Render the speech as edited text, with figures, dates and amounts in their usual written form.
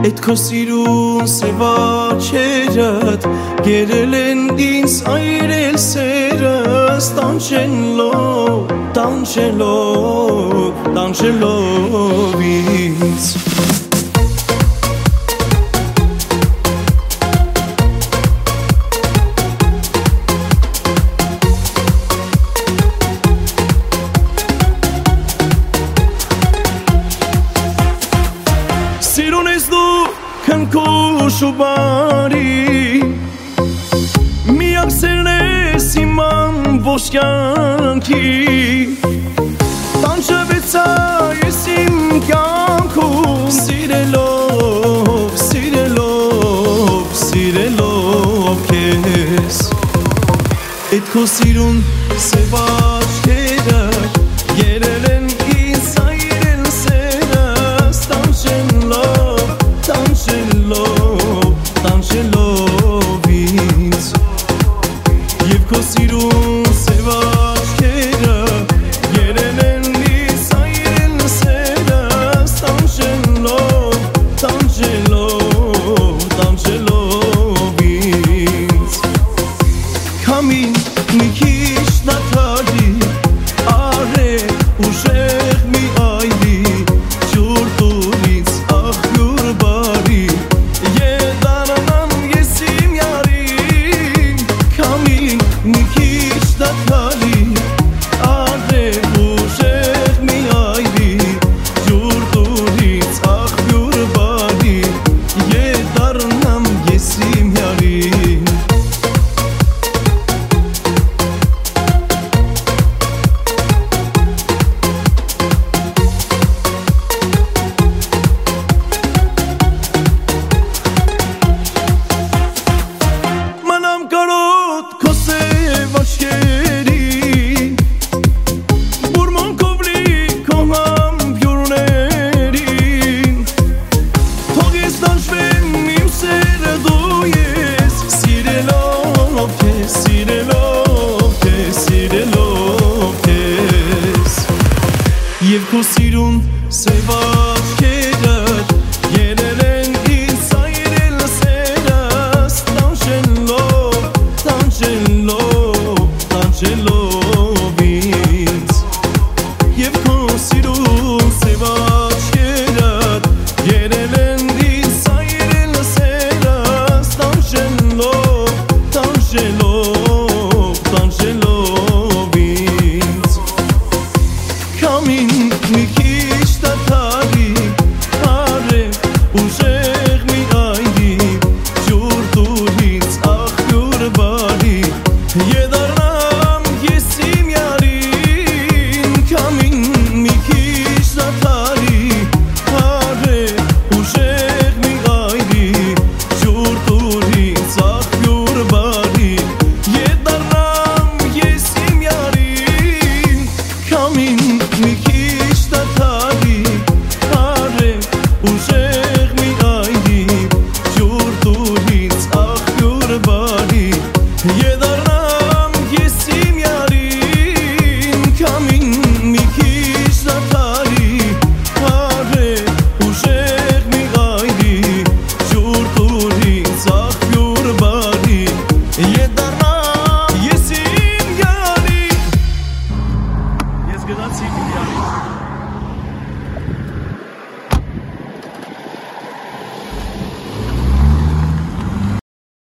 Էդ քո սիրուն սևաչերդ գերել են ինձ այրել սերս տանջելով ինձ Սիրուն ես դու քնքուշ ու բարի Միակ սերն ես իմ ամբողջ կյանքի Տանջվեցա ես իմ կյանքում Սիրելով քեզ Էդ քո սիրուն սև աչքերը երել են ինձ այրել սերս տանջելով ինձ Եվ քո սիրուն սև աչքերը երել են ինձ այրել սերս տանջելով ինձ Քամին մի քիչ նաթարի արե ուժեղ մի այրի ջուր տուր ինձ աղբյուր բարի Եդարանամ ես իմ յարին Քամին մի քիչ նաթարի արե ուժեղ մի այրի ջուր տուր ինձ աղբյուր բարի Եդարանամ ես իմ յարին Եվ քո սիրուն սև աչքերդ երել են ինձ այրել սերս տանջելով ինձ Եվ քո սիրուն սև աչքերդ երել են ինձ այրել սերս տանջելով ինձ Քամին մի քիչ տաթարի արե ուժեղ մի այրի ջուր տուր ինձ աղբյուր բարի Եդառնամ ես իմ յարին Քամին մի քիչ տաթարի արե ուժեղ մի այրի ջուր տուր ինձ աղբյուր բարի Եդառնամ ես իմ յարին Քամին մի քիչ տաթարի արե ուժեղ